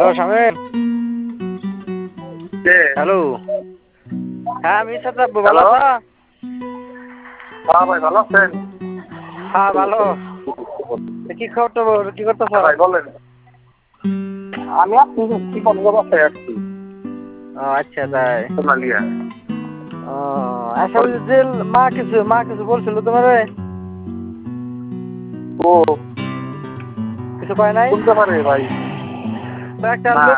শামিম। কে? Hello. হ্যাঁ আমি সাথে ভালো হ্যালো। আছো? হ্যাঁ ভাই, ভালো আছেন? হ্যাঁ ভালো। কি খবর কি করতেছ? ভাই বলেন। আমি আপনি কি বলবো, বাসায় আসছি ও আচ্ছা তাই। সোনালিয়া। ও আচ্ছা ওই যে মা কিছু বলছিল তোমারে? ও কিছু কয় নাই? শুনতে পারে ভাই? তো একটা না। লোক